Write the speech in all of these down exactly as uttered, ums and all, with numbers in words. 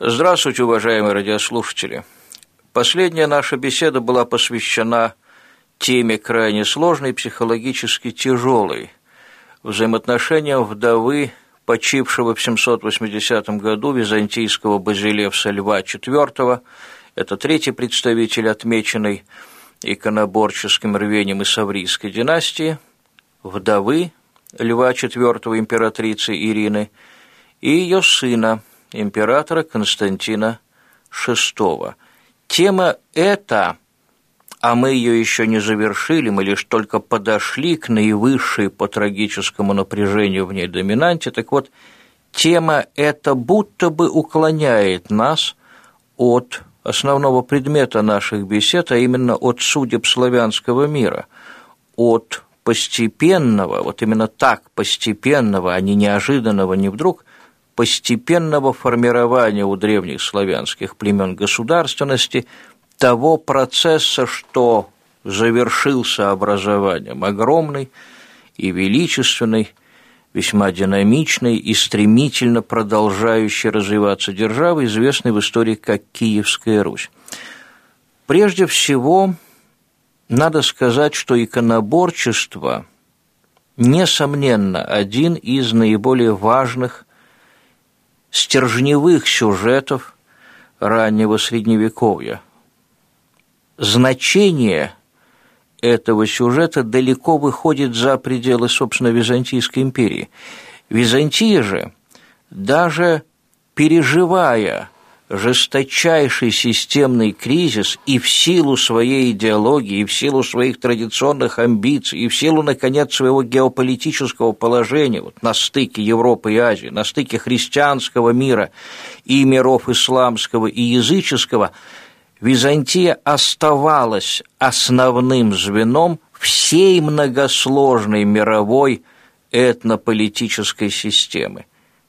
Здравствуйте, уважаемые радиослушатели. Последняя наша беседа была посвящена теме крайне сложной и психологически тяжелой, взаимоотношениям вдовы, почившего в семьсот восьмидесятом году византийского базилевса Льва четвёртого, это третий представитель отмеченной иконоборческим рвением Исаврийской династии, вдовы Льва четвёртого, императрицы Ирины, и ее сына, императора Константина шестого. Тема эта, а мы ее еще не завершили, мы лишь только подошли к наивысшей по трагическому напряжению в ней доминанте, так вот, тема эта будто бы уклоняет нас от основного предмета наших бесед, а именно от судеб славянского мира, от постепенного, вот именно так постепенного, а не неожиданного, не вдруг, постепенного формирования у древних славянских племен государственности того процесса, что завершился образованием огромной и величественной, весьма динамичной и стремительно продолжающей развиваться державы, известной в истории как Киевская Русь. Прежде всего, надо сказать, что иконоборчество, несомненно, один из наиболее важных стержневых сюжетов раннего Средневековья. Значение этого сюжета далеко выходит за пределы, собственно, Византийской империи. Византия же, даже переживая жесточайший системный кризис и в силу своей идеологии, и в силу своих традиционных амбиций, и в силу, наконец, своего геополитического положения вот, на стыке Европы и Азии, на стыке христианского мира и миров исламского и языческого, Византия оставалась основным звеном всей многосложной мировой этнополитической системы.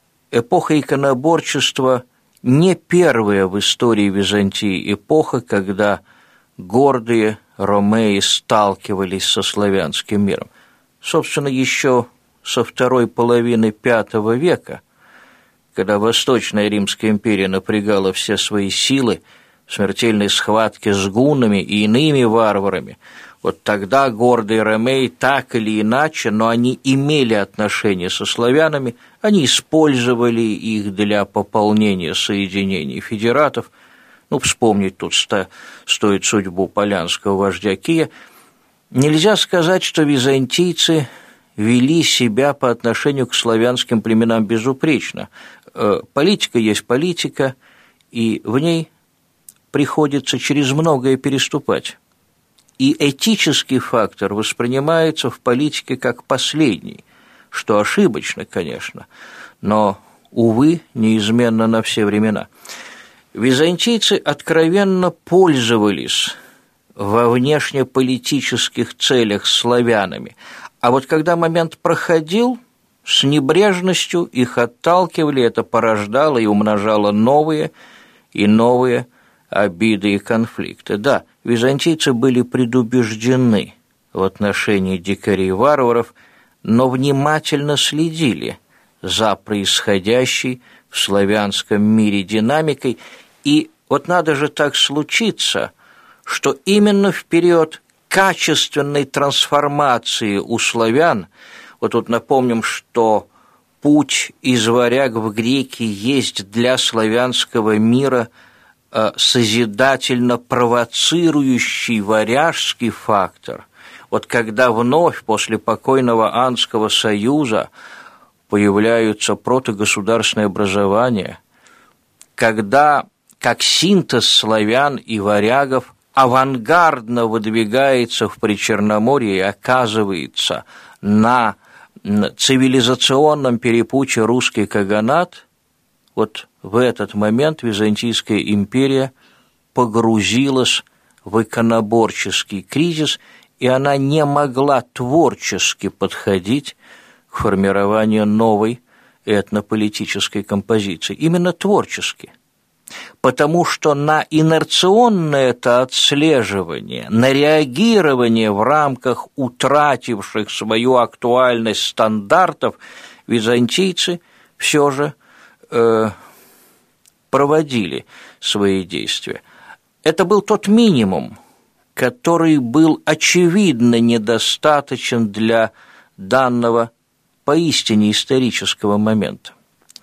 Эпоха иконоборчества – не первая в истории Византии эпоха, когда гордые ромеи сталкивались со славянским миром. Собственно, еще со второй половины пятого века, когда Восточная Римская империя напрягала все свои силы в смертельной схватке с гуннами и иными варварами, вот тогда гордые ромеи так или иначе, но они имели отношения со славянами, они использовали их для пополнения соединений федератов. Ну, вспомнить тут стоит судьбу полянского вождя Кия. Нельзя сказать, что византийцы вели себя по отношению к славянским племенам безупречно. Политика есть политика, и в ней приходится через многое переступать. И этический фактор воспринимается в политике как последний, что ошибочно, конечно, но, увы, неизменно на все времена. Византийцы откровенно пользовались во внешнеполитических целях славянами, а вот когда момент проходил, с небрежностью их отталкивали, это порождало и умножало новые и новые обиды и конфликты. Да, византийцы были предубеждены в отношении дикарей-варваров, но внимательно следили за происходящей в славянском мире динамикой. И вот надо же так случиться, что именно в период качественной трансформации у славян, вот тут напомним, что путь из варяг в греки есть для славянского мира созидательно провоцирующий варяжский фактор. Вот когда вновь после покойного Анского союза появляются протогосударственные образования, когда как синтез славян и варягов авангардно выдвигается в Причерноморье и оказывается на цивилизационном перепутье русский каганат, вот в этот момент Византийская империя погрузилась в иконоборческий кризис, и она не могла творчески подходить к формированию новой этнополитической композиции. Именно творчески. Потому что на инерционное это отслеживание, на реагирование в рамках утративших свою актуальность стандартов византийцы все же э, проводили свои действия. Это был тот минимум, который был очевидно недостаточен для данного поистине исторического момента.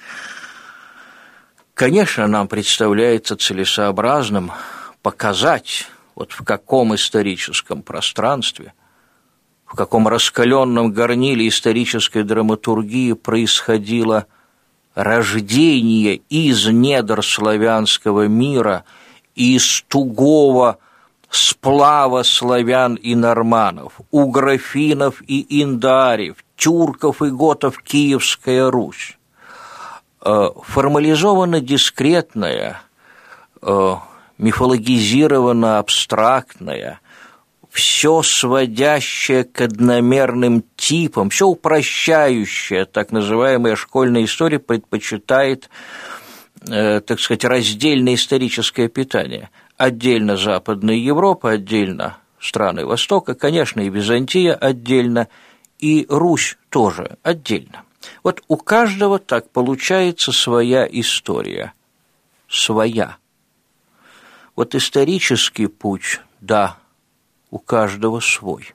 Конечно, нам представляется целесообразным показать, вот в каком историческом пространстве, в каком раскаленном горниле исторической драматургии происходило рождение из недр славянского мира, из тугого сплава славян и норманов, угрофинов и индоариев, тюрков и готов Киевская Русь. Формализованно дискретная, мифологизированно абстрактная, все сводящее к одномерным типам, все упрощающее, так называемая школьная история предпочитает, э, так сказать, раздельное историческое питание. Отдельно Западная Европа, отдельно страны Востока, конечно, и Византия отдельно, и Русь тоже отдельно. Вот у каждого так получается своя история, своя. Вот исторический путь, да, у каждого свой.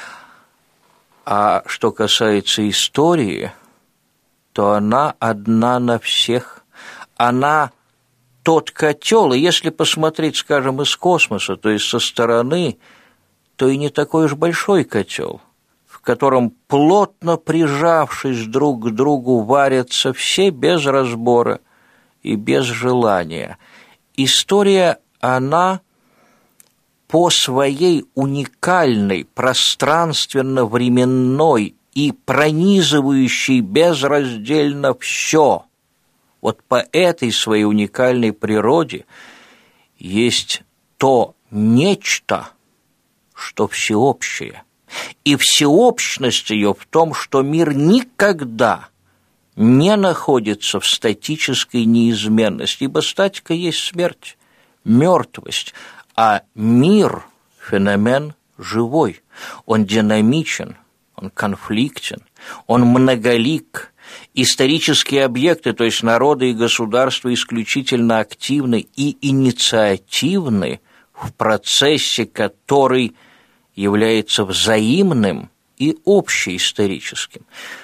А что касается истории, то она одна на всех. Она тот котел, и если посмотреть, скажем, из космоса, то есть со стороны, то и не такой уж большой котел, в котором, плотно прижавшись друг к другу, варятся все без разбора и без желания. История, она по своей уникальной, пространственно-временной и пронизывающей безраздельно все, вот по этой своей уникальной природе есть то нечто, что всеобщее. И всеобщность ее в том, что мир никогда не находится в статической неизменности, ибо статика есть смерть, мертвость, а мир – феномен живой, он динамичен, он конфликтен, он многолик. Исторические объекты, то есть народы и государства, исключительно активны и инициативны в процессе, который является взаимным и общеисторическим.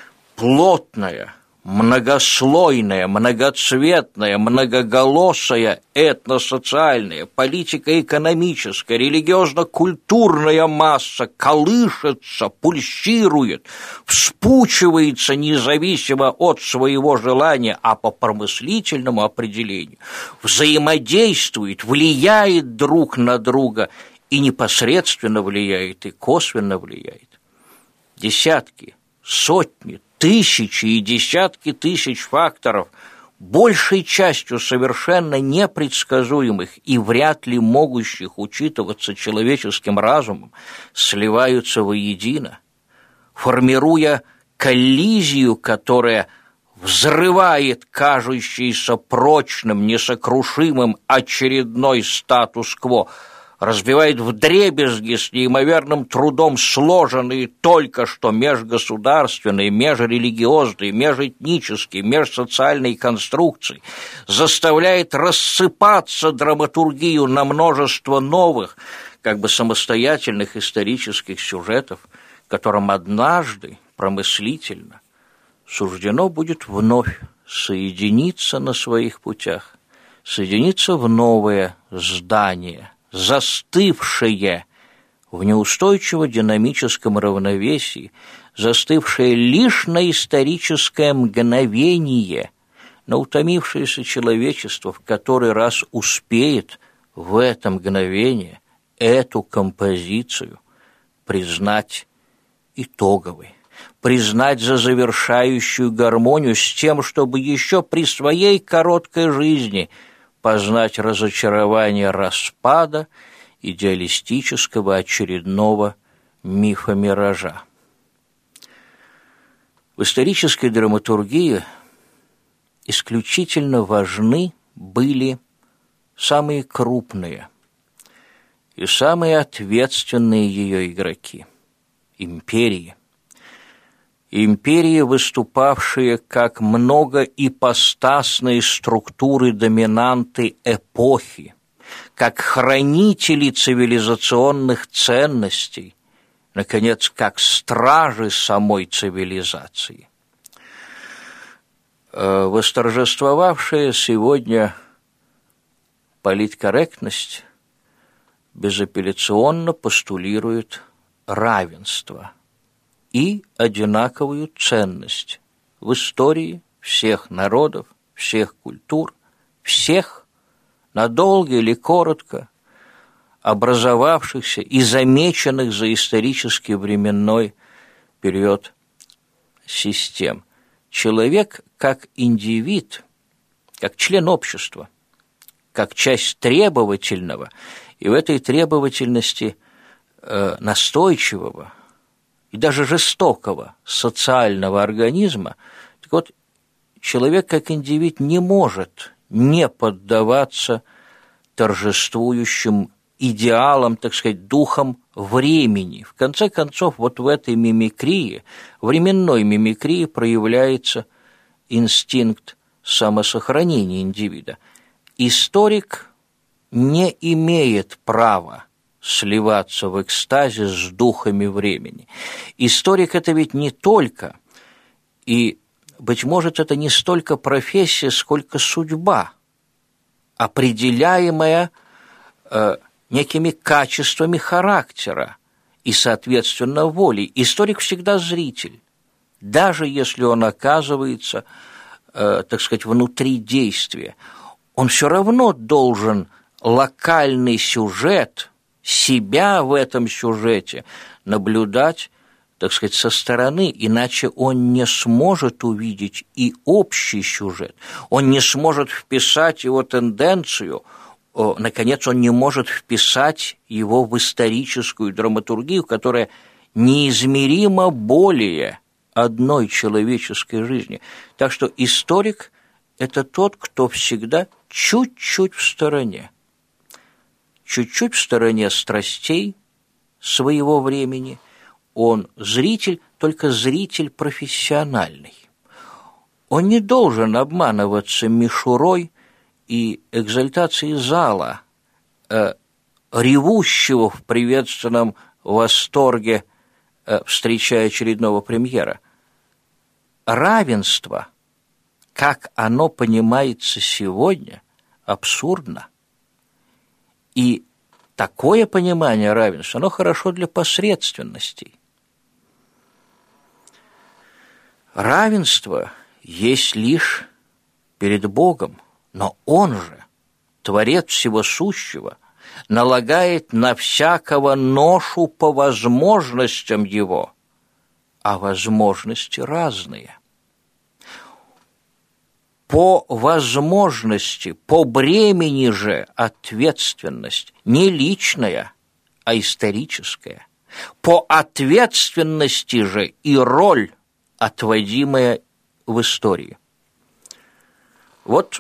Плотная, многослойная, многоцветная, многоголосая, этносоциальная, политико-экономическая, религиозно-культурная масса колышется, пульсирует, вспучивается независимо от своего желания, а по промыслительному определению взаимодействует, влияет друг на друга и непосредственно влияет, и косвенно влияет. Десятки, сотни, тысячи и десятки тысяч факторов, большей частью совершенно непредсказуемых и вряд ли могущих учитываться человеческим разумом, сливаются воедино, формируя коллизию, которая взрывает кажущийся прочным, несокрушимым очередной статус-кво, разбивает вдребезги с неимоверным трудом сложенные только что межгосударственные, межрелигиозные, межэтнические, межсоциальные конструкции, заставляет рассыпаться драматургию на множество новых, как бы самостоятельных исторических сюжетов, которым однажды промыслительно суждено будет вновь соединиться на своих путях, соединиться в новое здание, застывшее в неустойчиво динамическом равновесии, застывшее лишь на историческое мгновение, на утомившееся человечество в который раз успеет в это мгновение эту композицию признать итоговой, признать за завершающую гармонию с тем, чтобы еще при своей короткой жизни познать разочарование распада идеалистического очередного мифа-миража. В исторической драматургии исключительно важны были самые крупные и самые ответственные ее игроки – империи. империи, выступавшие как многоипостасные структуры-доминанты эпохи, как хранители цивилизационных ценностей, наконец, как стражи самой цивилизации. Восторжествовавшая сегодня политкорректность безапелляционно постулирует равенство и одинаковую ценность в истории всех народов, всех культур, всех, надолго или коротко, образовавшихся и замеченных за исторический временной период систем. Человек как индивид, как член общества, как часть требовательного, и в этой требовательности э, настойчивого и даже жестокого социального организма, так вот, человек как индивид не может не поддаваться торжествующим идеалам, так сказать, духом времени. В конце концов, вот в этой мимикрии, временной мимикрии проявляется инстинкт самосохранения индивида. Историк не имеет права сливаться в экстазе с духами времени. Историк – это ведь не только, и, быть может, это не столько профессия, сколько судьба, определяемая э, некими качествами характера и, соответственно, волей. Историк всегда зритель, даже если он оказывается, э, так сказать, внутри действия. Он все равно должен локальный сюжет, себя в этом сюжете наблюдать, так сказать, со стороны, иначе он не сможет увидеть и общий сюжет, он не сможет вписать его тенденцию, наконец, он не может вписать его в историческую драматургию, которая неизмеримо более одной человеческой жизни. Так что историк – это тот, кто всегда чуть-чуть в стороне, чуть-чуть в стороне страстей своего времени. Он зритель, только зритель профессиональный. Он не должен обманываться мишурой и экзальтацией зала, э, ревущего в приветственном восторге, э, встречая очередного премьера. Равенство, как оно понимается сегодня, абсурдно. И такое понимание равенства, оно хорошо для посредственностей. Равенство есть лишь перед Богом, но Он же, Творец всего сущего, налагает на всякого ношу по возможностям Его, а возможности разные. По возможности, по бремени же ответственность не личная, а историческая. По ответственности же и роль, отводимая в истории. Вот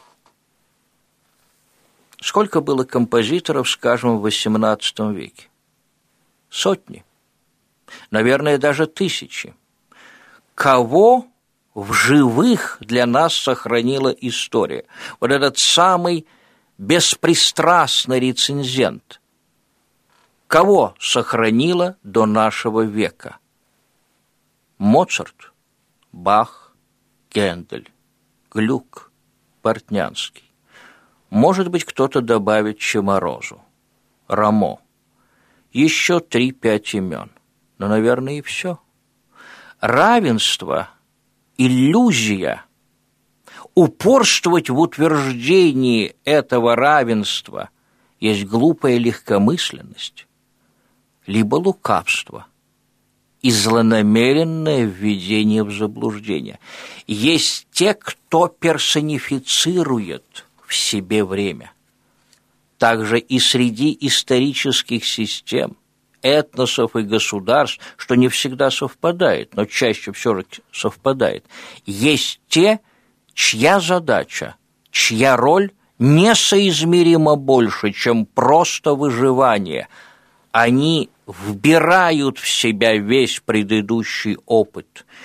сколько было композиторов, скажем, в восемнадцатом веке? Сотни, наверное, даже тысячи. Кого в живых для нас сохранила история? Вот этот самый беспристрастный рецензент. Кого сохранила до нашего века? Моцарт, Бах, Гендель, Глюк, Портнянский. Может быть, кто-то добавит Чеморозу, Рамо. Еще три-пять имен. Но, наверное, и все. Равенство – иллюзия. Упорствовать в утверждении этого равенства есть глупая легкомысленность, либо лукавство и злонамеренное введение в заблуждение. Есть те, кто персонифицирует в себе время. Также и среди исторических систем, этносов и государств, что не всегда совпадает, но чаще все же совпадает, есть те, чья задача, чья роль несоизмеримо больше, чем просто выживание. Они вбирают в себя весь предыдущий опыт.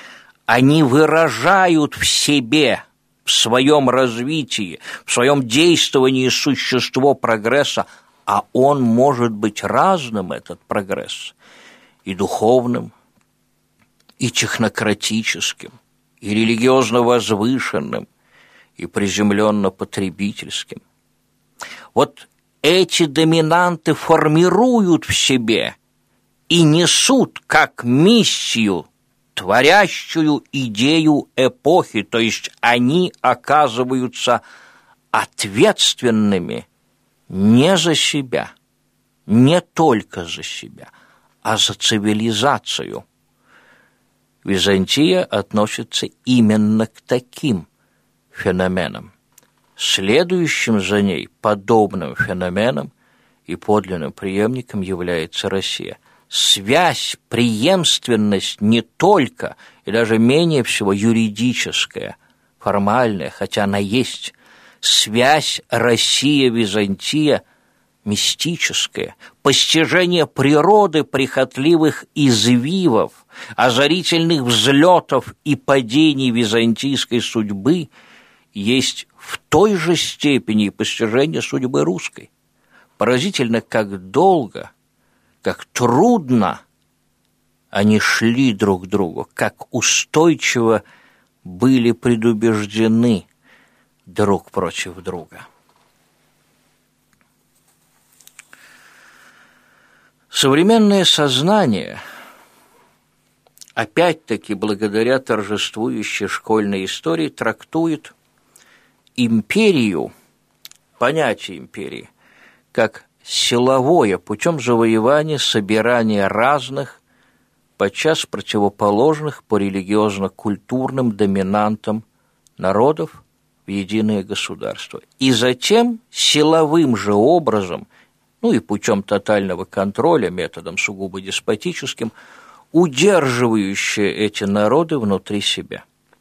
они выражают в себе, в своем развитии, в своем действовании существо прогресса, а он может быть разным, этот прогресс, и духовным, и технократическим, и религиозно возвышенным, и приземленно-потребительским. Вот эти доминанты формируют в себе и несут как миссию творящую идею эпохи, то есть они оказываются ответственными не за себя, не только за себя, а за цивилизацию. Византия относится именно к таким феноменам. Следующим за ней подобным феноменом и подлинным преемником является Россия. Связь, преемственность не только и даже менее всего юридическая, формальная, хотя она есть. Связь Россия-Византия мистическая, постижение природы прихотливых извивов, озарительных взлетов и падений византийской судьбы есть в той же степени постижение судьбы русской. Поразительно, как долго, как трудно они шли друг к другу, как устойчиво были предубеждены друг против друга. Современное сознание, опять-таки благодаря торжествующей школьной истории, трактует империю, понятие империи, как силовое, путем завоевания, собирания разных, подчас противоположных по религиозно-культурным доминантам народов в единое государство. И затем силовым же образом, ну и путем тотального контроля, методом сугубо деспотическим, удерживающие эти народы внутри себя.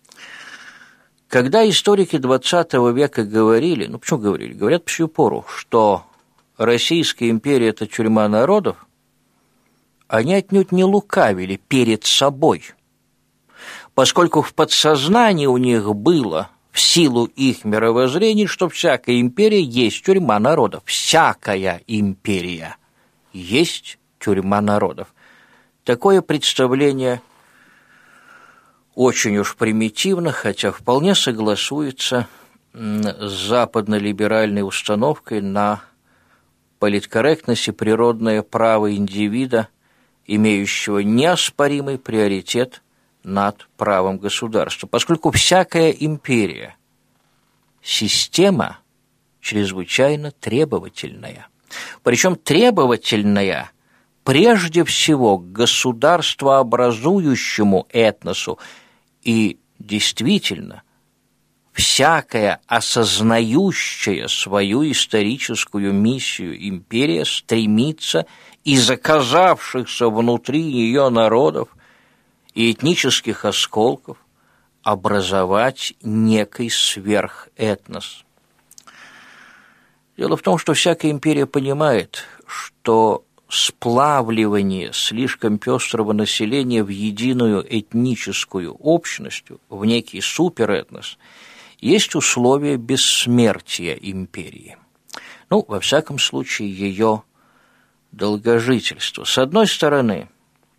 Когда историки двадцатого века говорили, ну почему говорили, говорят по сию пору, что Российская империя – это тюрьма народов, они отнюдь не лукавили перед собой, поскольку в подсознании у них было, в силу их мировоззрения, что всякая империя есть тюрьма народов. Всякая империя есть тюрьма народов. Такое представление очень уж примитивно, хотя вполне согласуется с западно-либеральной установкой на политкорректность и природное право индивида, имеющего неоспоримый приоритет над правом государства, поскольку всякая империя – система чрезвычайно требовательная. Причем требовательная прежде всего к государствообразующему этносу, и действительно всякая осознающая свою историческую миссию империя стремится из оказавшихся внутри ее народов и этнических осколков образовать некий сверхэтнос. Дело в том, что всякая империя понимает, что сплавливание слишком пестрого населения в единую этническую общность, в некий суперэтнос, есть условие бессмертия империи. Ну, во всяком случае, ее долгожительства. С одной стороны,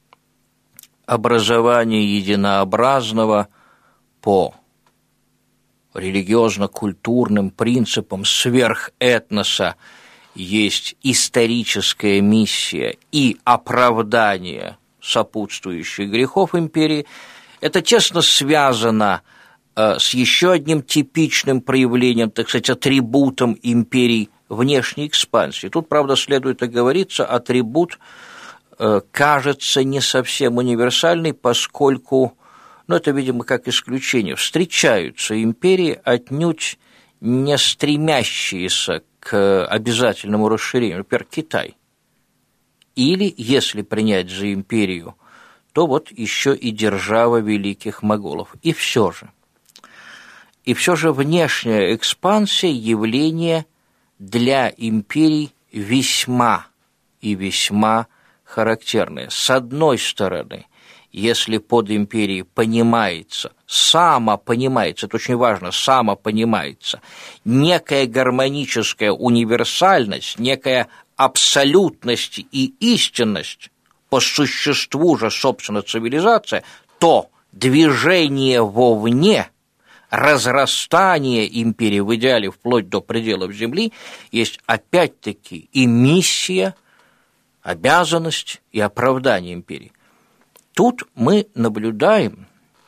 образование единообразного по религиозно-культурным принципам сверхэтноса есть историческая миссия и оправдание сопутствующих грехов империи. Это тесно связано э, с еще одним типичным проявлением, так сказать, атрибутом империи внешней экспансии. Тут, правда, следует оговориться, атрибут э, кажется не совсем универсальный, поскольку, ну, это, видимо, как исключение, встречаются империи, отнюдь не стремящиеся к обязательному расширению, например, Китай. Или, если принять за империю, то вот еще и держава великих моголов. И все же. И все же внешняя экспансия – явление для империй весьма и весьма характерное. С одной стороны, если под империей понимается, самопонимается, это очень важно, самопонимается, некая гармоническая универсальность, некая абсолютность и истинность, по существу же, собственно, цивилизация, то движение вовне, разрастание империи в идеале вплоть до пределов Земли есть опять-таки и миссия, обязанность и оправдание империи. Тут мы наблюдаем,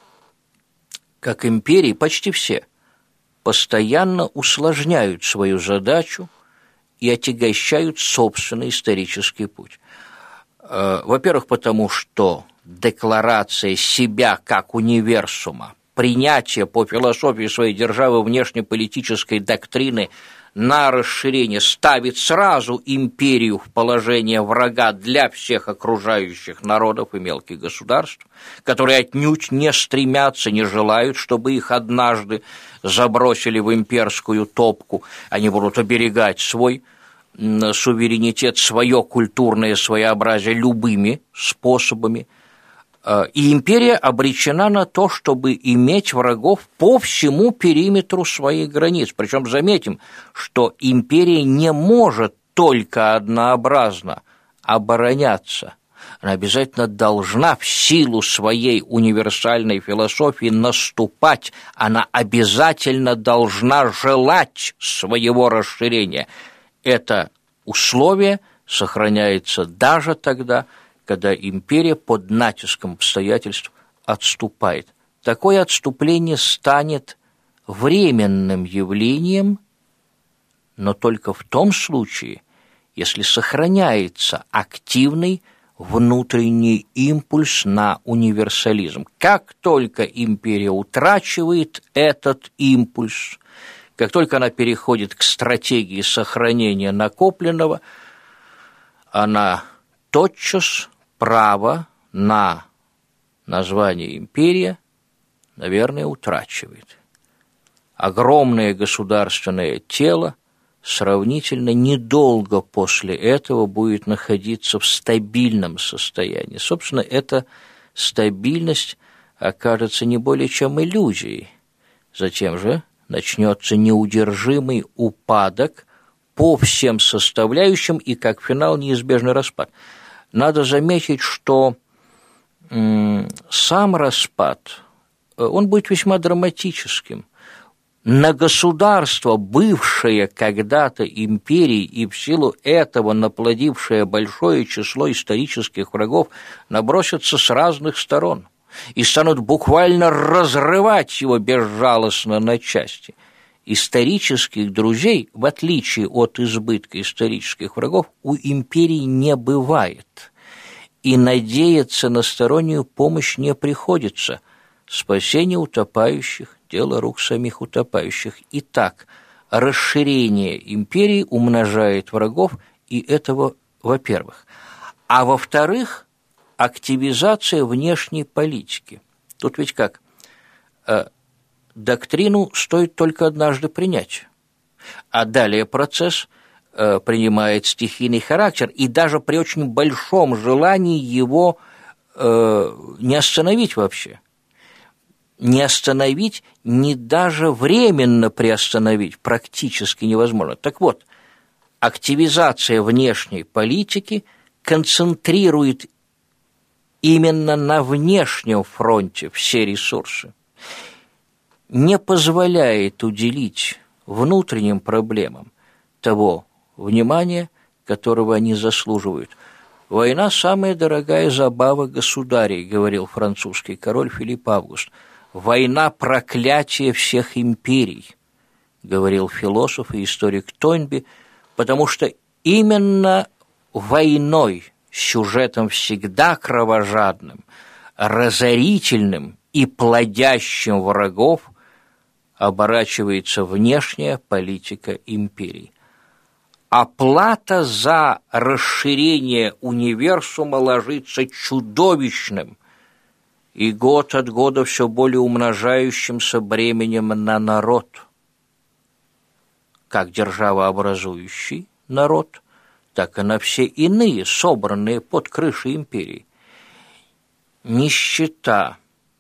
как империи, почти все, постоянно усложняют свою задачу и отягощают собственный исторический путь. Во-первых, потому что декларация себя как универсума, принятие по философии своей державы внешнеполитической доктрины на расширение ставит сразу империю в положение врага для всех окружающих народов и мелких государств, которые отнюдь не стремятся, не желают, чтобы их однажды забросили в имперскую топку. Они будут оберегать свой суверенитет, свое культурное своеобразие любыми способами. И империя обречена на то, чтобы иметь врагов по всему периметру своих границ. Причем заметим, что империя не может только однообразно обороняться. Она обязательно должна в силу своей универсальной философии наступать. Она обязательно должна желать своего расширения. Это условие сохраняется даже тогда, когда империя под натиском обстоятельств отступает. Такое отступление станет временным явлением, но только в том случае, если сохраняется активный внутренний импульс на универсализм. Как только империя утрачивает этот импульс, как только она переходит к стратегии сохранения накопленного, она тотчас право на название империя, наверное, утрачивает. Огромное государственное тело сравнительно недолго после этого будет находиться в стабильном состоянии. Собственно, эта стабильность окажется не более чем иллюзией. Затем же начнется неудержимый упадок по всем составляющим и, как финал, неизбежный распад. Надо заметить, что м, сам распад, он будет весьма драматическим. На государство, бывшее когда-то империей и в силу этого наплодившее большое число исторических врагов, набросятся с разных сторон и станут буквально разрывать его безжалостно на части. Исторических друзей, в отличие от избытка исторических врагов, у империи не бывает. И надеяться на стороннюю помощь не приходится. Спасение утопающих – дело рук самих утопающих. Итак, расширение империи умножает врагов, и этого, во-первых. А во-вторых, активизация внешней политики. Тут ведь как? Доктрину стоит только однажды принять, а далее процесс э, принимает стихийный характер, и даже при очень большом желании его э, не остановить вообще, не остановить, не даже временно приостановить практически невозможно. Так вот, активизация внешней политики концентрирует именно на внешнем фронте все ресурсы, не позволяет уделить внутренним проблемам того внимания, которого они заслуживают. «Война – самая дорогая забава государей», – говорил французский король Филипп Август. «Война – проклятие всех империй», – говорил философ и историк Тойнби, потому что именно войной, сюжетом всегда кровожадным, разорительным и плодящим врагов, оборачивается внешняя политика империи. Оплата за расширение универсума ложится чудовищным и год от года все более умножающимся бременем на народ. Как державообразующий народ, так и на все иные, собранные под крышей империи. нищета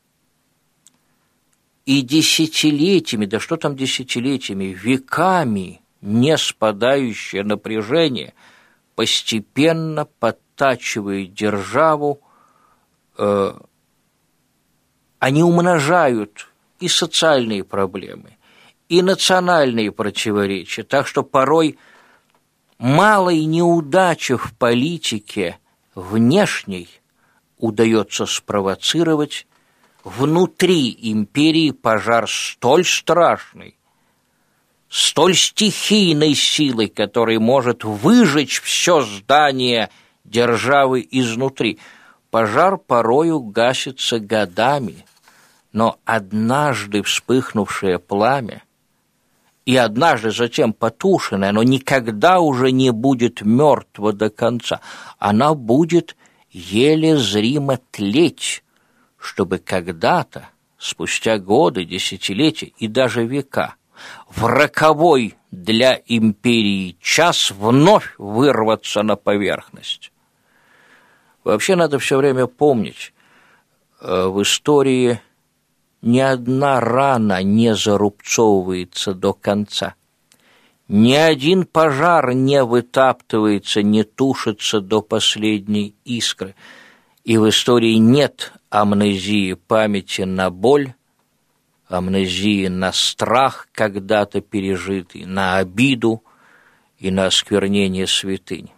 и десятилетиями, да что там десятилетиями, веками не спадающее напряжение постепенно подтачивает державу, э, они умножают и социальные проблемы, и национальные противоречия, так что порой малой неудачи в политике внешней удается спровоцировать внутри империи пожар столь страшный, столь стихийной силой, который может выжечь все здание державы изнутри. Пожар порою гасится годами, но однажды вспыхнувшее пламя и однажды затем потушенное, оно никогда уже не будет мертво до конца. Она будет еле зримо тлеть, чтобы когда-то, спустя годы, десятилетия и даже века, в роковой для империи час вновь вырваться на поверхность. Вообще надо все время помнить, в истории ни одна рана не зарубцовывается до конца. Ни один пожар не вытаптывается, не тушится до последней искры. И в истории нет амнезии памяти на боль, амнезии на страх, когда-то пережитый, на обиду и на осквернение святынь.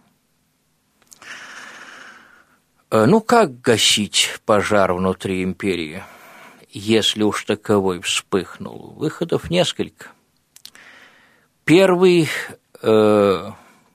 Ну, как гасить пожар внутри империи, если уж таковой вспыхнул? Выходов несколько. Первый э,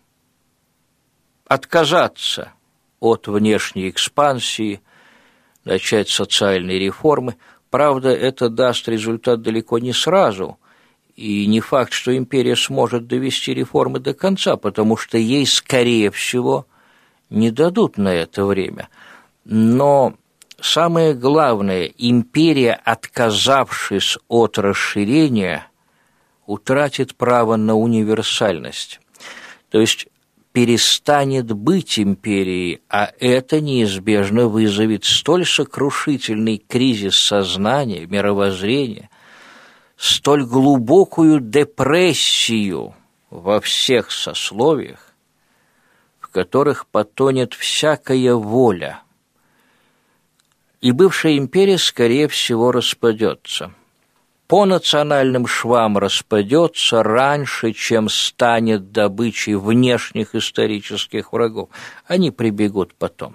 – отказаться от внешней экспансии, начать социальные реформы. Правда, это даст результат далеко не сразу, и не факт, что империя сможет довести реформы до конца, потому что ей, скорее всего, не дадут на это время. Но самое главное, империя, отказавшись от расширения, утратит право на универсальность. То есть перестанет быть империей, а это неизбежно вызовет столь сокрушительный кризис сознания, мировоззрения, столь глубокую депрессию во всех сословиях, в которых потонет всякая воля. И бывшая империя, скорее всего, распадется. По национальным швам распадется раньше, чем станет добычей внешних исторических врагов. Они прибегут потом.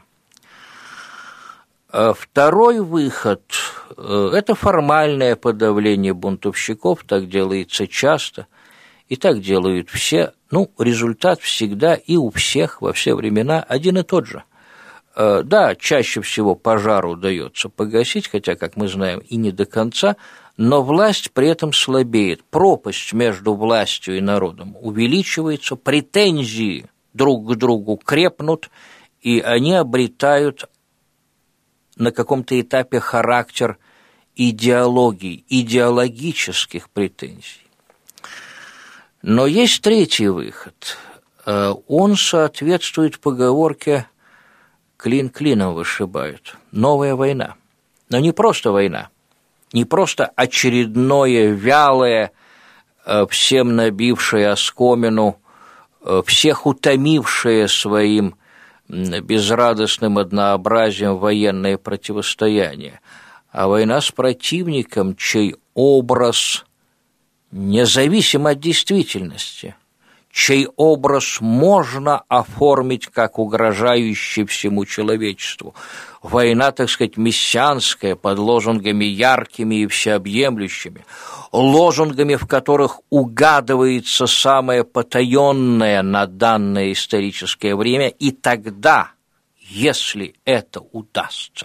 Второй выход – это формальное подавление бунтовщиков, так делается часто, и так делают все. Ну, результат всегда и у всех во все времена один и тот же. Да, чаще всего пожар удается погасить, хотя, как мы знаем, и не до конца, но власть при этом слабеет. Пропасть между властью и народом увеличивается, претензии друг к другу крепнут, и они обретают на каком-то этапе характер идеологий, идеологических претензий. Но есть третий выход. Он соответствует поговорке «клин клином вышибают». Новая война. Но не просто война. Не просто очередное, вялое, всем набившее оскомину, всех утомившее своим безрадостным однообразием военное противостояние, а война с противником, чей образ независим от действительности, чей образ можно оформить как угрожающий всему человечеству. Война, так сказать, мессианская, под лозунгами яркими и всеобъемлющими, лозунгами, в которых угадывается самое потаенное на данное историческое время, и тогда, если это удастся,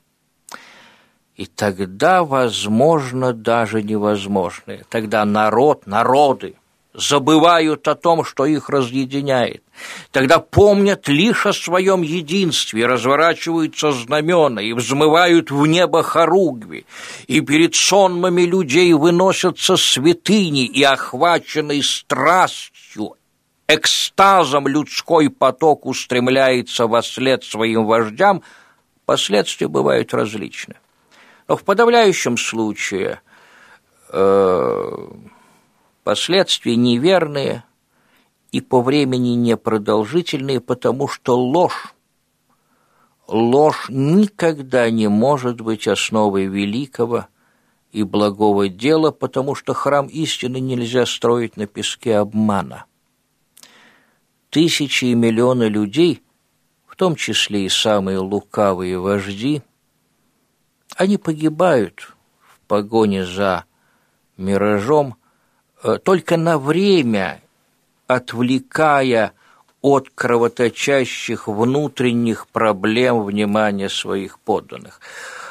и тогда возможно даже невозможное, тогда народ, народы забывают о том, что их разъединяет. Тогда помнят лишь о своем единстве, разворачиваются знамена и взмывают в небо хоругви, и перед сонмами людей выносятся святыни, и охваченный страстью, экстазом людской поток устремляется вослед своим вождям, последствия бывают различны. Но в подавляющем случае э, последствия неверные и по времени непродолжительные, потому что ложь, ложь никогда не может быть основой великого и благого дела, потому что храм истины нельзя строить на песке обмана. Тысячи и миллионы людей, в том числе и самые лукавые вожди, они погибают в погоне за миражом, только на время отвлекая от кровоточащих внутренних проблем внимания своих подданных,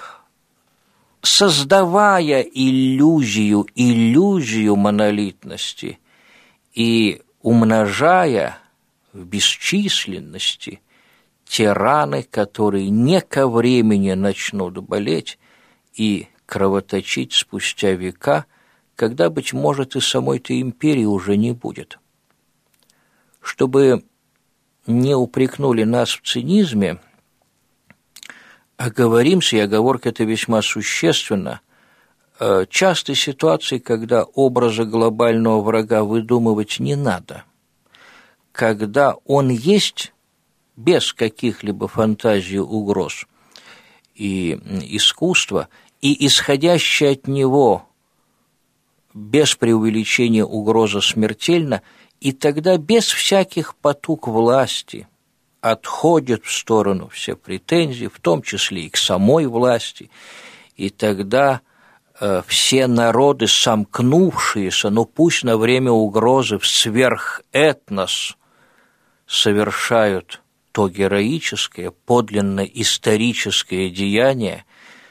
создавая иллюзию, иллюзию монолитности и умножая в бесчисленности те раны, которые не ко времени начнут болеть и кровоточить спустя века, когда, быть может, и самой-то империи уже не будет. Чтобы не упрекнули нас в цинизме, оговоримся, и оговорка эта весьма существенна, часто ситуации, когда образа глобального врага выдумывать не надо, когда он есть без каких-либо фантазий, угроз и искусства, и исходящая от него без преувеличения угроза смертельна, и тогда без всяких потуг власти отходят в сторону все претензии, в том числе и к самой власти, и тогда э, все народы, сомкнувшиеся, ну пусть на время угрозы в сверхэтнос, совершают то героическое, подлинно историческое деяние,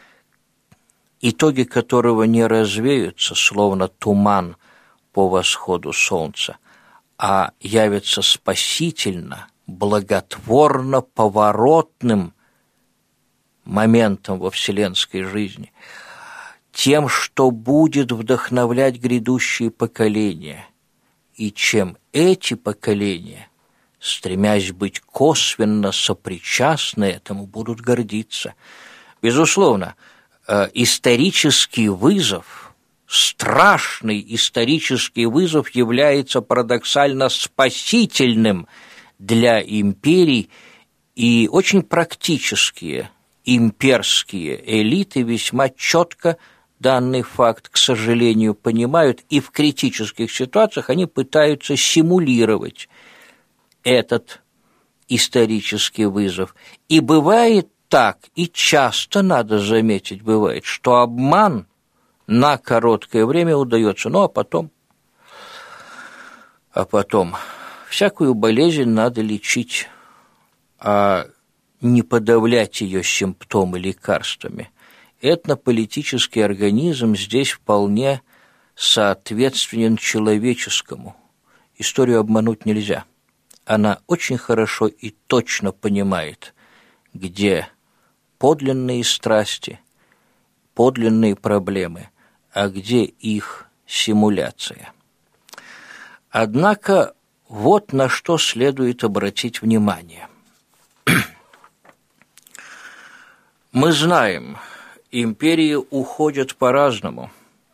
итоги которого не развеются, словно туман по восходу солнца, а явятся спасительно, благотворно поворотным моментом во вселенской жизни, тем, что будет вдохновлять грядущие поколения, и чем эти поколения, стремясь быть косвенно сопричастны этому, будут гордиться. Безусловно, исторический вызов, страшный исторический вызов является парадоксально спасительным для империй, и очень практические имперские элиты весьма четко данный факт, к сожалению, понимают, и в критических ситуациях они пытаются симулировать этот исторический вызов. И бывает так, и часто, надо заметить, бывает, что обман на короткое время удается, ну а потом, а потом всякую болезнь надо лечить, а не подавлять ее симптомы лекарствами. Этнополитический организм здесь вполне соответственен человеческому. Историю обмануть нельзя. Она очень хорошо и точно понимает, где подлинные страсти, подлинные проблемы, а где их симуляция. Однако вот на что следует обратить внимание. Мы знаем, империи уходят по-разному.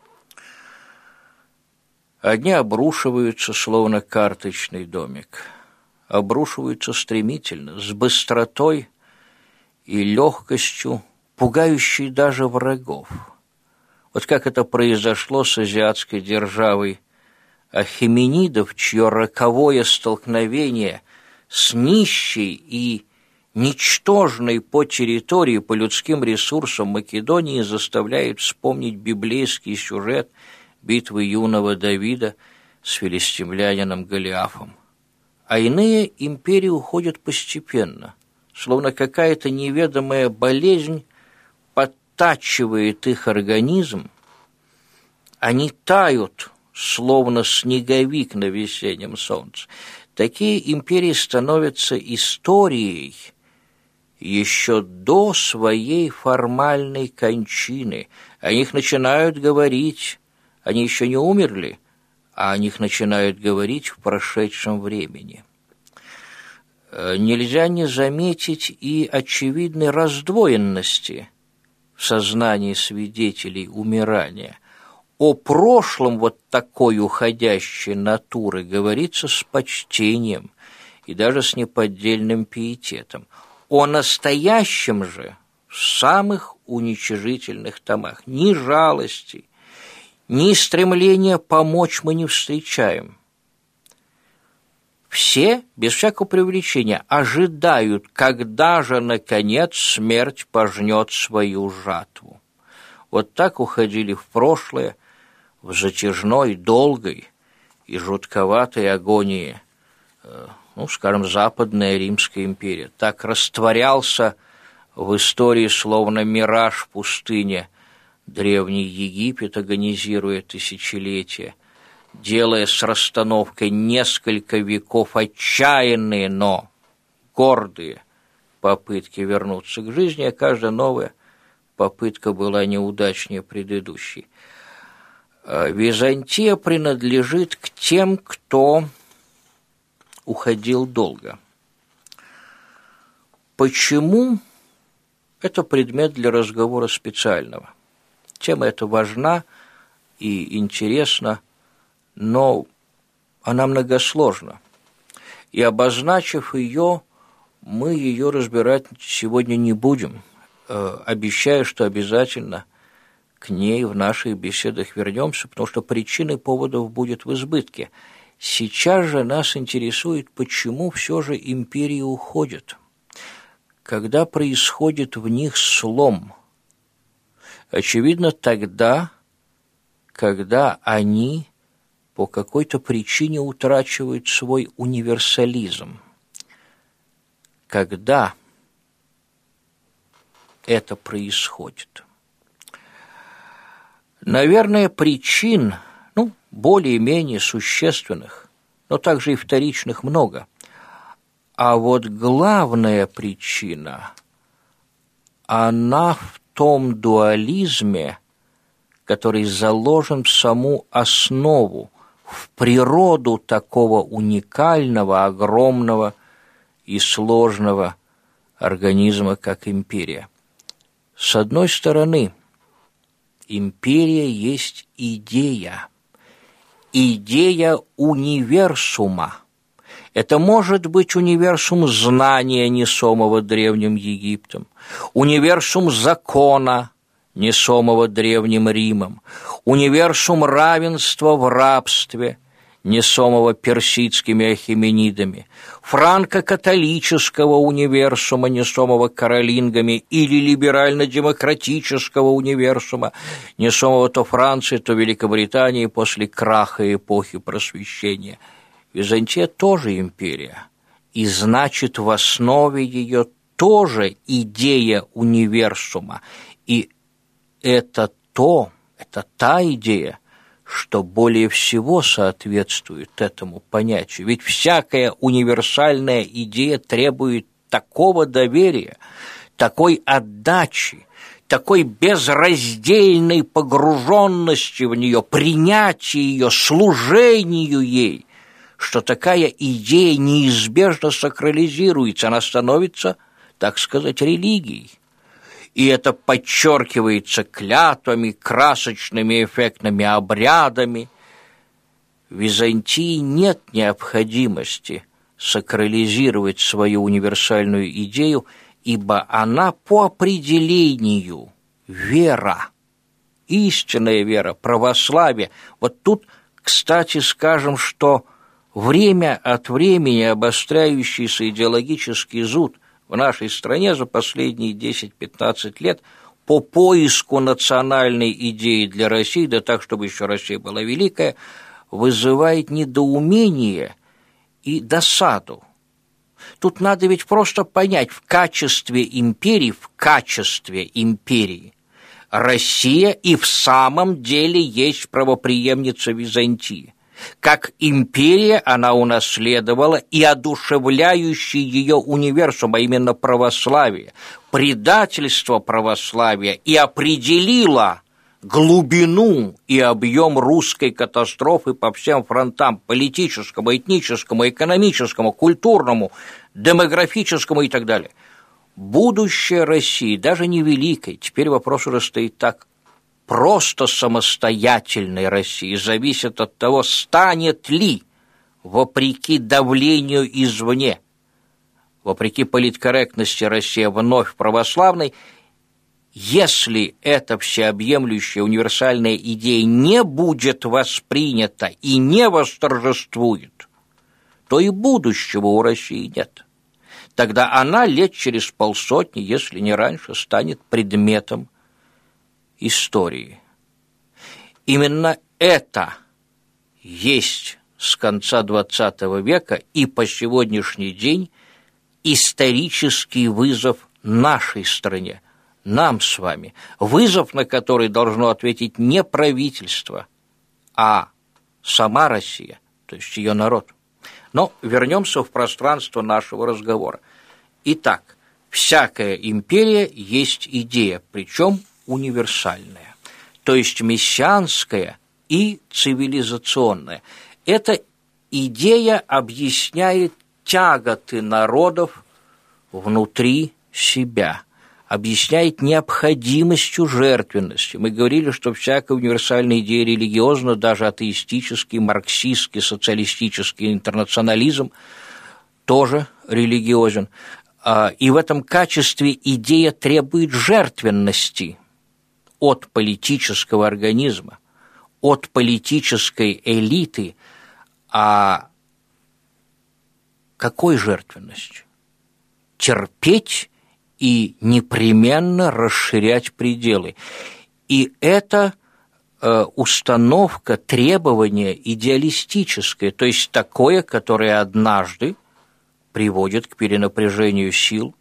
Одни обрушиваются, словно карточный домик, обрушиваются стремительно, с быстротой и легкостью, пугающей даже врагов. Вот как это произошло с азиатской державой ахеменидов, чье роковое столкновение с нищей и ничтожной по территории, по людским ресурсам Македонии заставляет вспомнить библейский сюжет битвы юного Давида с филистимлянином Голиафом. А иные империи уходят постепенно, словно какая-то неведомая болезнь подтачивает их организм, они тают, словно снеговик на весеннем солнце. Такие империи становятся историей еще до своей формальной кончины. О них начинают говорить, они еще не умерли, а о них начинают говорить в прошедшем времени. нельзя не заметить и очевидной раздвоенности в сознании свидетелей умирания. О прошлом вот такой уходящей натуры говорится с почтением и даже с неподдельным пиететом. О настоящем же в самых уничижительных томах ни жалости, ни стремления помочь мы не встречаем. Все, без всякого привлечения, ожидают, когда же, наконец, смерть пожнет свою жатву. Вот так уходили в прошлое, в затяжной, долгой и жутковатой агонии, ну, скажем, Западная Римская империя. Так растворялся в истории, словно мираж в пустыне, древний Египет, агонизируя тысячелетия, делая с расстановкой несколько веков отчаянные, но гордые попытки вернуться к жизни, а каждая новая попытка была неудачнее предыдущей. Византия принадлежит к тем, кто уходил долго. Почему? Это предмет для разговора специального. Тема эта важна и интересна, но она многосложна. И обозначив ее, мы ее разбирать сегодня не будем. Обещаю, что обязательно к ней в наших беседах вернемся, потому что причин и поводов будет в избытке. Сейчас же нас интересует, почему все же империи уходят. Когда происходит в них слом? Очевидно, тогда, когда они по какой-то причине утрачивают свой универсализм. Когда это происходит? Наверное, причин, ну, более-менее существенных, но также и вторичных много. А вот главная причина, она в том дуализме, который заложен в саму основу, в природу такого уникального, огромного и сложного организма, как империя. С одной стороны, империя есть идея, идея универсума. Это может быть универсум знания, несомого Древним Египтом, универсум закона, несомого Древним Римом, универсум равенства в рабстве, несомого персидскими ахеменидами, франко-католического универсума, несомого каролингами, или либерально-демократического универсума, несомого то Францией, то Великобританией после краха эпохи Просвещения. Византия тоже империя, и значит, в основе ее тоже идея универсума, и это то, это та идея, что более всего соответствует этому понятию. Ведь всякая универсальная идея требует такого доверия, такой отдачи, такой безраздельной погруженности в нее, принятия ее, служению ей, что такая идея неизбежно сакрализируется, она становится, так сказать, религией. И это подчеркивается клятвами, красочными эффектными обрядами. В Византии нет необходимости сакрализировать свою универсальную идею, ибо она по определению вера, истинная вера, православие. Вот тут, кстати, скажем, что время от времени обостряющийся идеологический зуд в нашей стране за последние десять-пятнадцать лет по поиску национальной идеи для России, да так, чтобы еще Россия была великая, вызывает недоумение и досаду. Тут надо ведь просто понять, в качестве империи, в качестве империи Россия и в самом деле есть правопреемница Византии. Как империя она унаследовала и одушевляющий ее универсум, а именно православие, предательство православия, и определила глубину и объем русской катастрофы по всем фронтам: политическому, этническому, экономическому, культурному, демографическому и так далее. Будущее России, даже не великой, теперь вопрос уже стоит так, просто самостоятельной России, зависит от того, станет ли, вопреки давлению извне, вопреки политкорректности России вновь православной. Если эта всеобъемлющая универсальная идея не будет воспринята и не восторжествует, то и будущего у России нет. Тогда она лет через полсотни, если не раньше, станет предметом истории. Именно это есть с конца двадцатого века и по сегодняшний день исторический вызов нашей стране, нам с вами, вызов, на который должно ответить не правительство, а сама Россия, то есть ее народ. Но вернемся в пространство нашего разговора. Итак, всякая империя есть идея, причем универсальная, то есть мессианская и цивилизационная. Эта идея объясняет тяготы народов внутри себя, объясняет необходимостью жертвенности. Мы говорили, что всякая универсальная идея религиозна, даже атеистический, марксистский, социалистический интернационализм тоже религиозен. И в этом качестве идея требует жертвенности от политического организма, от политической элиты. А какой жертвенности? Терпеть и непременно расширять пределы. И это э, установка, требование идеалистическое, то есть такое, которое однажды приводит к перенапряжению сил,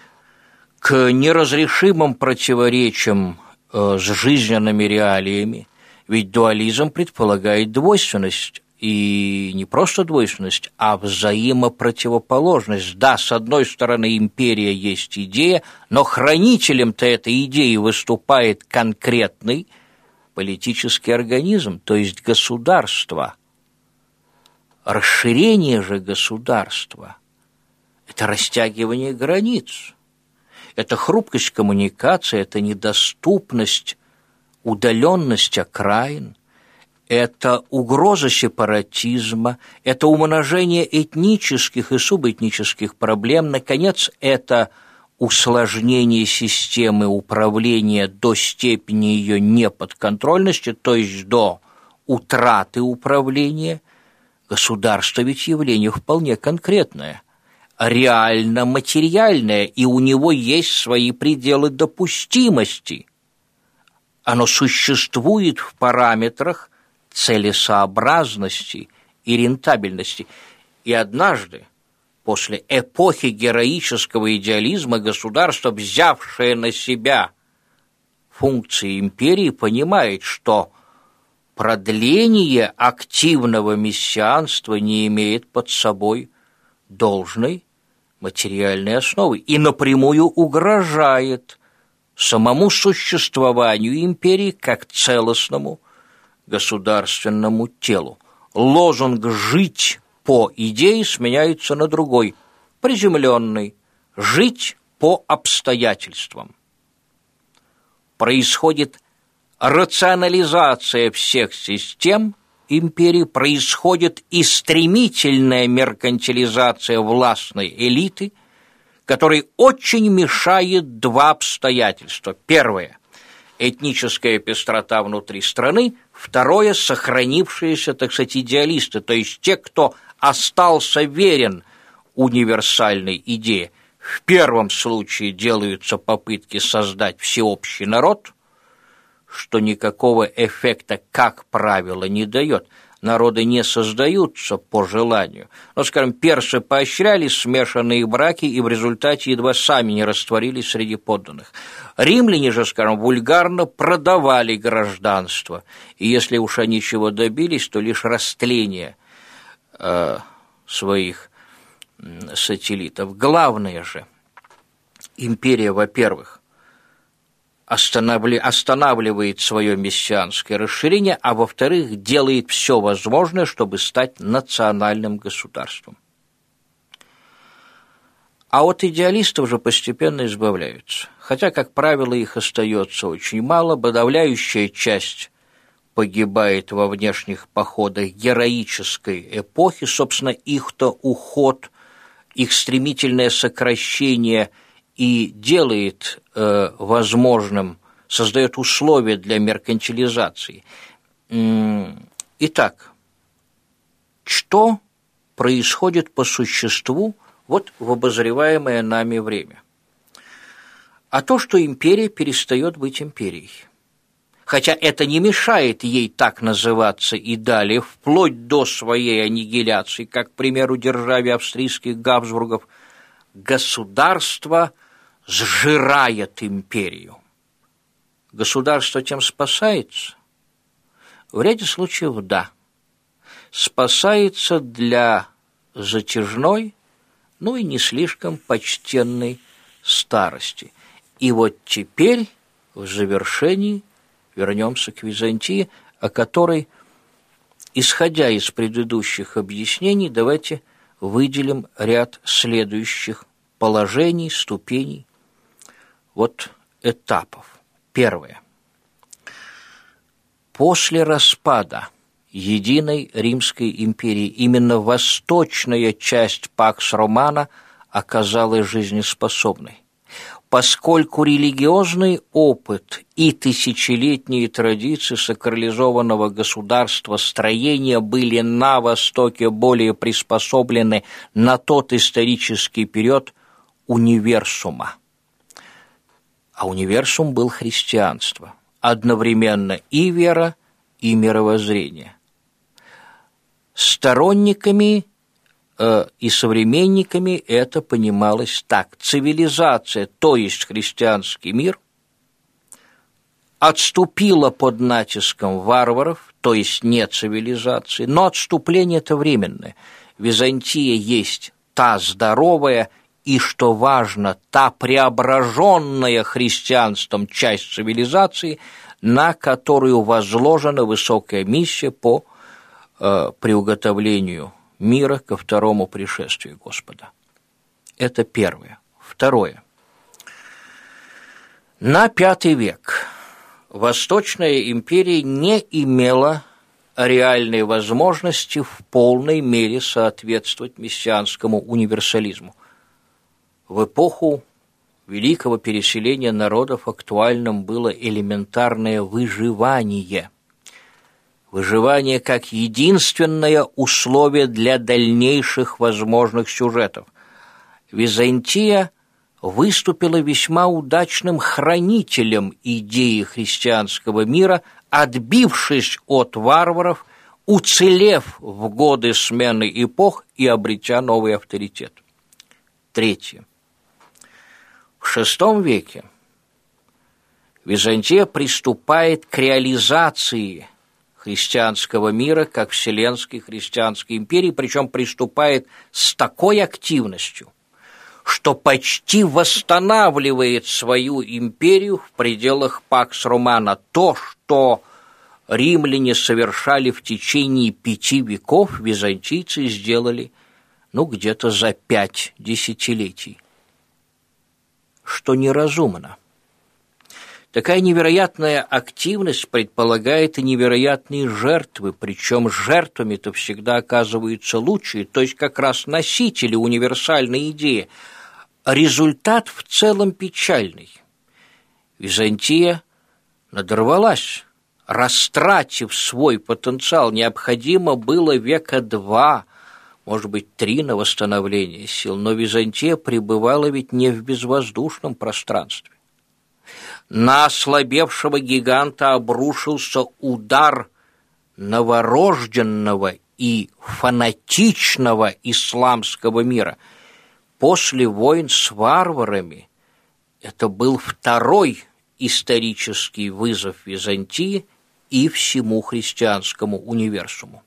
к неразрешимым противоречиям э, с жизненными реалиями, ведь дуализм предполагает двойственность. И не просто двойственность, а взаимопротивоположность. Да, с одной стороны, империя есть идея, но хранителем-то этой идеи выступает конкретный политический организм, то есть государство. Расширение же государства – это растягивание границ, это хрупкость коммуникации, это недоступность, удаленность окраин. Это угроза сепаратизма, это умножение этнических и субэтнических проблем. Наконец, это усложнение системы управления до степени ее неподконтрольности, то есть до утраты управления. Государство ведь явление вполне конкретное, реально материальное, и у него есть свои пределы допустимости. Оно существует в параметрах целесообразности и рентабельности. И однажды, после эпохи героического идеализма, государство, взявшее на себя функции империи, понимает, что продление активного мессианства не имеет под собой должной материальной основы и напрямую угрожает самому существованию империи как целостному государственному телу. Лозунг «жить по идее» сменяется на другой, приземленный «жить по обстоятельствам». Происходит рационализация всех систем империи, происходит и стремительная меркантилизация властной элиты, которой очень мешает два обстоятельства. Первое – этническая пестрота внутри страны. Второе – сохранившиеся, так сказать, идеалисты, то есть те, кто остался верен универсальной идее. В первом случае делаются попытки создать всеобщий народ, что никакого эффекта, как правило, не дает. Народы не создаются по желанию. Но, скажем, персы поощряли смешанные браки и в результате едва сами не растворились среди подданных. Римляне же, скажем, вульгарно продавали гражданство. И если уж они чего добились, то лишь растление э, своих сателлитов. Главное же, империя, во-первых, останавливает свое мессианское расширение, а во-вторых, делает все возможное, чтобы стать национальным государством. А от идеалистов же постепенно избавляются. Хотя, как правило, их остается очень мало, подавляющая часть погибает во внешних походах героической эпохи, собственно, их-то уход, их стремительное сокращение и делает э, возможным, создает условия для меркантилизации. Итак, что происходит по существу вот в обозреваемое нами время? А то, что империя перестает быть империей. Хотя это не мешает ей так называться и далее, вплоть до своей аннигиляции, как, к примеру, державе австрийских Габсбургов, государство сжирает империю. Государство тем спасается? В ряде случаев да. Спасается для затяжной, ну и не слишком почтенной старости. И вот теперь в завершении вернемся к Византии, о которой, исходя из предыдущих объяснений, давайте выделим ряд следующих положений, ступеней, вот этапов. Первое. После распада единой Римской империи именно восточная часть Пакс Романа оказалась жизнеспособной. Поскольку религиозный опыт и тысячелетние традиции сакрализованного государства строения были на Востоке более приспособлены на тот исторический период универсума. А универсум был христианство, одновременно и вера, и мировоззрение. Сторонниками и современниками это понималось так. Цивилизация, то есть христианский мир, отступила под натиском варваров, то есть не цивилизации, но отступление это временное. Византия есть та здоровая и, что важно, та преображенная христианством часть цивилизации, на которую возложена высокая миссия по э, приуготовлению мира ко второму пришествию Господа. Это первое. Второе. На пятый век Восточная империя не имела реальной возможности в полной мере соответствовать мессианскому универсализму. В эпоху великого переселения народов актуальным было элементарное выживание. Выживание как единственное условие для дальнейших возможных сюжетов. Византия выступила весьма удачным хранителем идеи христианского мира, отбившись от варваров, уцелев в годы смены эпох и обретя новый авторитет. Третье. В шестом веке Византия приступает к реализации христианского мира как Вселенской христианской империи, причем приступает с такой активностью, что почти восстанавливает свою империю в пределах Пакс Романа. То, что римляне совершали в течение пяти веков, византийцы сделали, ну, где-то за пять десятилетий, что неразумно. Такая невероятная активность предполагает и невероятные жертвы, причем жертвами-то всегда оказываются лучшие, то есть как раз носители универсальной идеи. Результат в целом печальный. Византия надорвалась, растратив свой потенциал. Необходимо было века два, может быть, три на восстановление сил, но Византия пребывала ведь не в безвоздушном пространстве. На ослабевшего гиганта обрушился удар новорожденного и фанатичного исламского мира. После войн с варварами это был второй исторический вызов Византии и всему христианскому универсуму.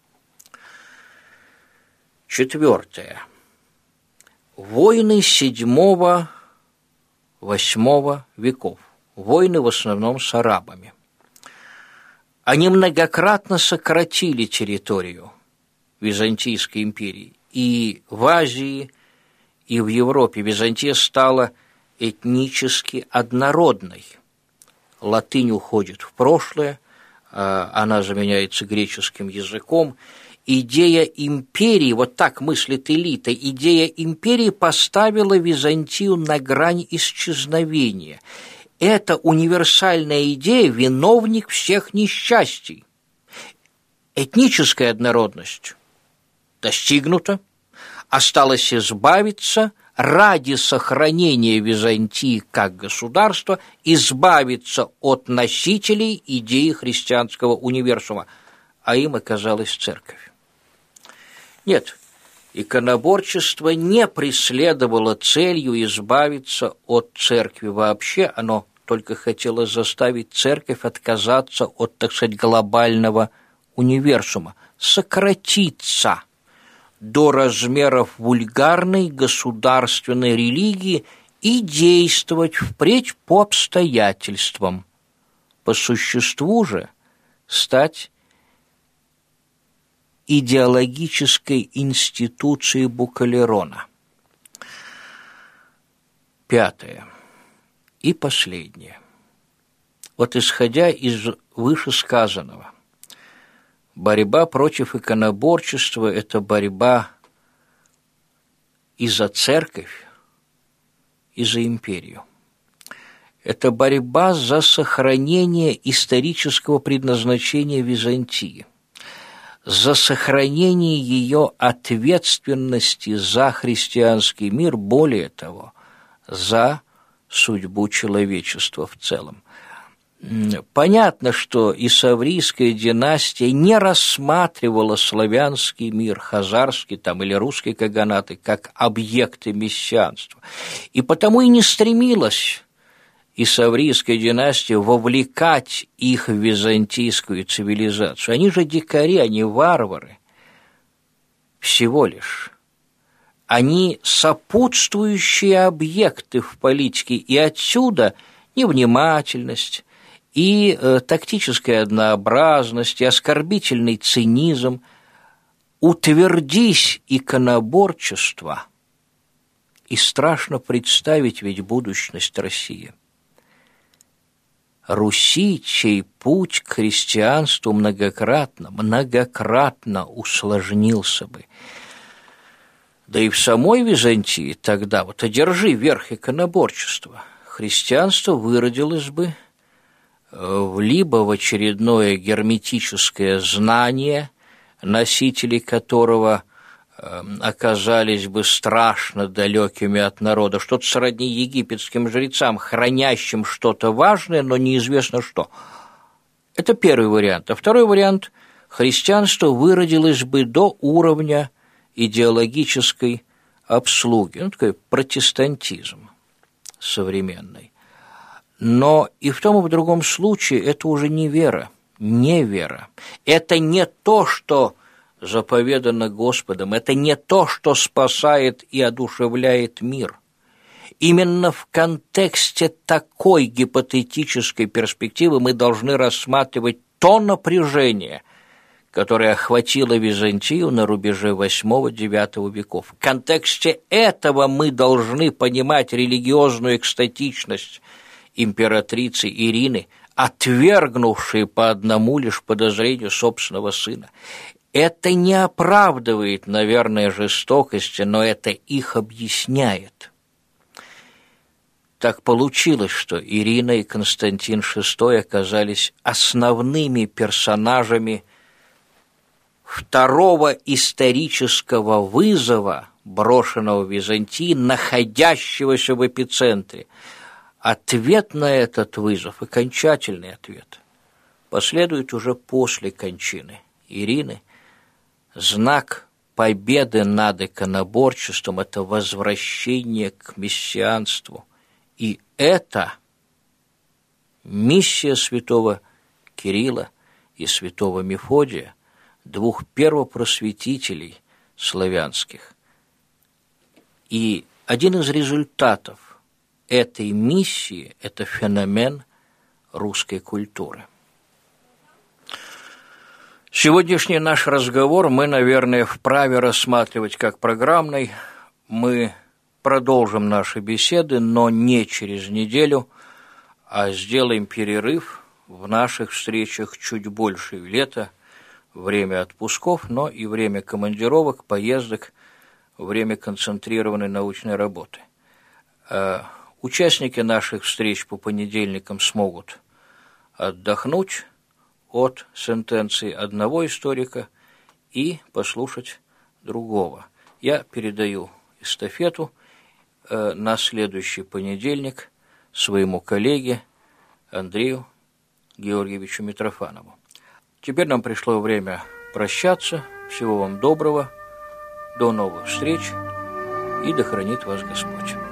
Четвертое. Войны седьмого-восьмого веков. войны в основном с арабами. Они многократно сократили территорию Византийской империи. И в Азии, и в Европе Византия стала этнически однородной. Латынь уходит в прошлое, она заменяется греческим языком. Идея империи, вот так мыслит элита, идея империи поставила Византию на грань исчезновения. Это универсальная идея – виновник всех несчастий. Этническая однородность достигнута, осталось избавиться ради сохранения Византии как государства, избавиться от носителей идеи христианского универсума, а им оказалась церковь. Нет, иконоборчество не преследовало целью избавиться от церкви вообще, оно только хотело заставить церковь отказаться от, так сказать, глобального универсума, сократиться до размеров вульгарной государственной религии и действовать впредь по обстоятельствам. По существу же стать идеологической институцией Букалерона. Пятое. И последнее. Вот исходя из вышесказанного, борьба против иконоборчества – это борьба и за церковь, и за империю. Это борьба за сохранение исторического предназначения Византии, за сохранение ее ответственности за христианский мир, более того, за судьбу человечества в целом. Понятно, что исаврийская династия не рассматривала славянский мир, хазарский там, или русский каганаты как объекты мессианства, и потому и не стремилась исаврийская династия вовлекать их в византийскую цивилизацию. Они же дикари, они варвары всего лишь. Они сопутствующие объекты в политике, и отсюда невнимательность, и э, тактическая однообразность, и оскорбительный цинизм. Утвердись иконоборчество, и страшно представить ведь будущность России. Руси, чей путь к христианству многократно, многократно усложнился бы. Да и в самой Византии тогда, вот одержи верх иконоборчества, христианство выродилось бы либо в очередное герметическое знание, носители которого оказались бы страшно далекими от народа, что-то сродни египетским жрецам, хранящим что-то важное, но неизвестно что. Это первый вариант. А второй вариант – христианство выродилось бы до уровня идеологической обслуги, ну, такой протестантизм современный. Но и в том, и в другом случае это уже не вера, не вера. Это не то, что заповедано Господом, это не то, что спасает и одушевляет мир. Именно в контексте такой гипотетической перспективы мы должны рассматривать то напряжение, которое охватило Византию на рубеже восьмого-девятого веков. В контексте этого мы должны понимать религиозную экстатичность императрицы Ирины, отвергнувшей по одному лишь подозрению собственного сына. Это не оправдывает, наверное, жестокости, но это их объясняет. Так получилось, что Ирина и Константин шестой оказались основными персонажами второго исторического вызова, брошенного в Византии, находящегося в эпицентре. Ответ на этот вызов, окончательный ответ, последует уже после кончины Ирины. Знак победы над иконоборчеством – это возвращение к мессианству. И это миссия святого Кирилла и святого Мефодия, двух первопросветителей славянских. И один из результатов этой миссии – это феномен русской культуры. Сегодняшний наш разговор мы, наверное, вправе рассматривать как программный. Мы продолжим наши беседы, но не через неделю, а сделаем перерыв в наших встречах чуть больше в лето, время отпусков, но и время командировок, поездок, время концентрированной научной работы. Участники наших встреч по понедельникам смогут отдохнуть от сентенции одного историка и послушать другого. Я передаю эстафету э, на следующий понедельник своему коллеге Андрею Георгиевичу Митрофанову. Теперь нам пришло время прощаться. Всего вам доброго, до новых встреч и да хранит вас Господь.